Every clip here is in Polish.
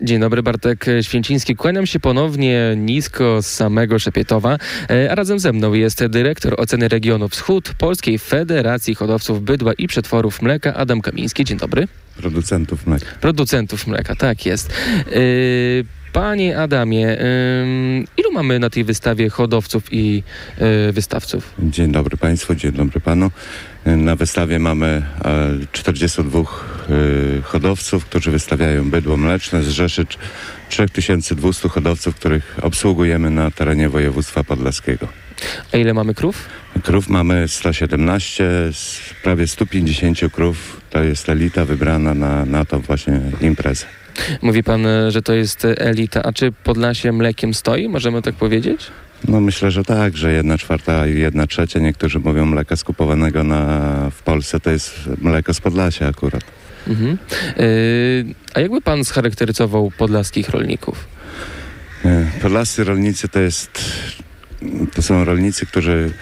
Dzień dobry, Bartek Święciński. Kłaniam się ponownie nisko z samego Szepietowa, a razem ze mną jest dyrektor oceny regionu Wschód Polskiej Federacji Hodowców Bydła i Przetworów Mleka Adam Kamiński. Dzień dobry. Producentów mleka. Producentów mleka, tak jest. Panie Adamie, ilu mamy na tej wystawie hodowców i wystawców? Dzień dobry Państwu, dzień dobry Panu. Na wystawie mamy 42 hodowców, którzy wystawiają bydło mleczne. Zrzeszy 3200 hodowców, których obsługujemy na terenie województwa podlaskiego. A ile mamy krów? Krów mamy 117, z prawie 150 krów. To jest elita wybrana na tą właśnie imprezę. Mówi pan, że to jest elita. A czy Podlasie mlekiem stoi? Możemy tak powiedzieć? No myślę, że tak, że 1/4 i 1/3, niektórzy mówią mleka skupowanego w Polsce, to jest mleko z Podlasia akurat. Mhm. A jakby pan scharakteryzował podlaskich rolników? Podlascy rolnicy to są rolnicy, którzy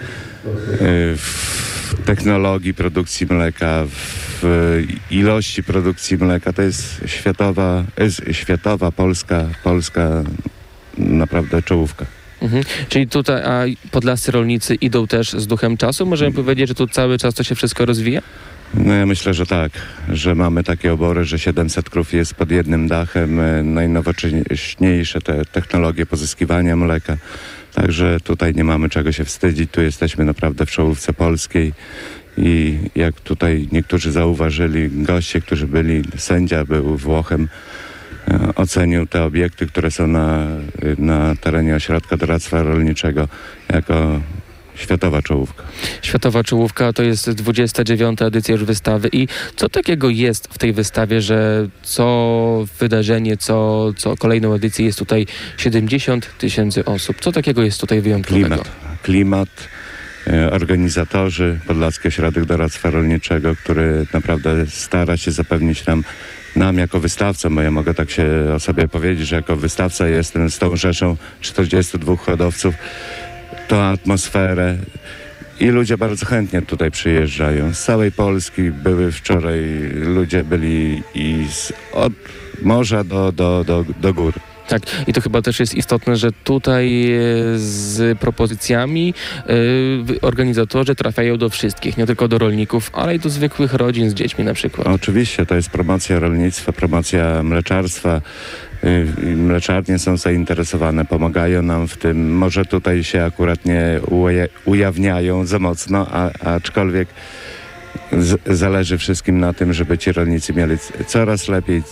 w technologii produkcji mleka, w ilości produkcji mleka, to jest światowa, polska naprawdę czołówka. Mhm. Czyli tutaj podlascy rolnicy idą też z duchem czasu? Możemy powiedzieć, że tu cały czas to się wszystko rozwija? No ja myślę, że tak, że mamy takie obory, że 700 krów jest pod jednym dachem, najnowocześniejsze te technologie pozyskiwania mleka. Także tutaj nie mamy czego się wstydzić, tu jesteśmy naprawdę w czołówce polskiej i jak tutaj niektórzy zauważyli, goście, którzy byli, sędzia był Włochem, ocenił te obiekty, które są na terenie ośrodka doradztwa rolniczego jako światowa czołówka. Światowa czołówka to jest 29. edycja już wystawy. I co takiego jest w tej wystawie, że co wydarzenie, co kolejną edycję jest tutaj 70 000 osób? Co takiego jest tutaj wyjątkowego? Klimat, organizatorzy, Podlaski Ośrodek Doradztwa Rolniczego, który naprawdę stara się zapewnić nam jako wystawca, bo ja mogę tak się o sobie powiedzieć, że jako wystawca jestem z tą rzeszą 42 hodowców, tą atmosferę i ludzie bardzo chętnie tutaj przyjeżdżają. Z całej Polski wczoraj ludzie byli od morza do gór. Tak, i to chyba też jest istotne, że tutaj z propozycjami organizatorzy trafiają do wszystkich, nie tylko do rolników, ale i do zwykłych rodzin z dziećmi na przykład. Oczywiście, to jest promocja rolnictwa, promocja mleczarstwa. Mleczarnie są zainteresowane, pomagają nam w tym. Może tutaj się akurat nie ujawniają za mocno, aczkolwiek zależy wszystkim na tym, żeby ci rolnicy mieli coraz lepiej.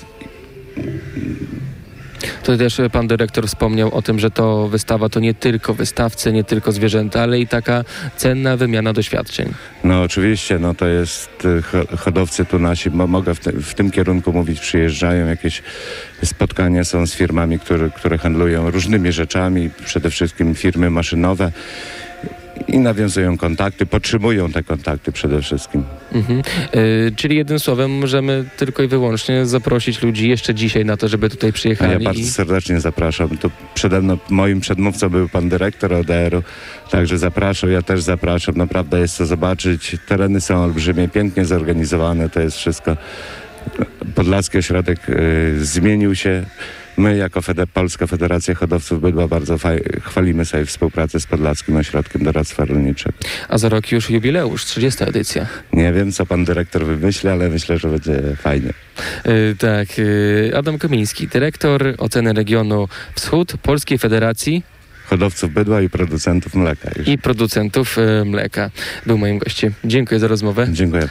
To też pan dyrektor wspomniał o tym, że to wystawa to nie tylko wystawcy, nie tylko zwierzęta, ale i taka cenna wymiana doświadczeń. No oczywiście, to jest hodowcy tu nasi, mogę w tym kierunku mówić, przyjeżdżają, jakieś spotkania są z firmami, które handlują różnymi rzeczami, przede wszystkim firmy maszynowe i nawiązują kontakty, podtrzymują te kontakty przede wszystkim. Mhm. Czyli jednym słowem możemy tylko i wyłącznie zaprosić ludzi jeszcze dzisiaj na to, żeby tutaj przyjechali. Ja bardzo serdecznie zapraszam. Tu przede mną, moim przedmówcą był pan dyrektor ODR-u, także zapraszam, ja też zapraszam. Naprawdę jest co zobaczyć. Tereny są olbrzymie, pięknie zorganizowane, to jest wszystko. Podlaski Ośrodek zmienił się. My jako Polska Federacja Hodowców Bydła bardzo chwalimy sobie współpracę z Podlaskim Ośrodkiem Doradztwa Rolniczego. A za rok już jubileusz, 30. edycja. Nie wiem, co pan dyrektor wymyśli, ale myślę, że będzie fajnie. Tak, Adam Kamiński, dyrektor oceny regionu Wschód Polskiej Federacji Hodowców Bydła i Producentów Mleka. I producentów mleka. Był moim gościem. Dziękuję za rozmowę. Dziękuję.